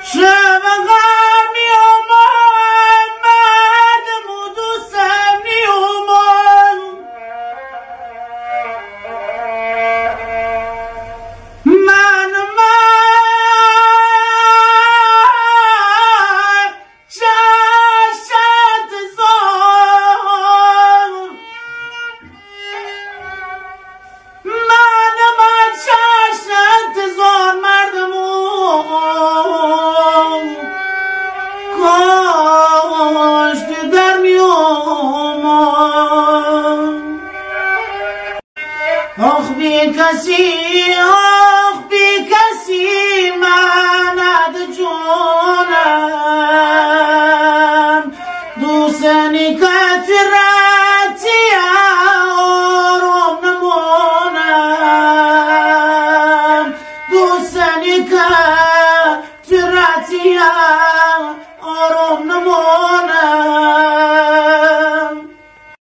آخ بی کسی ماند جونم دوستنی کتراتی آروم نمونم دوستنی کتراتی آروم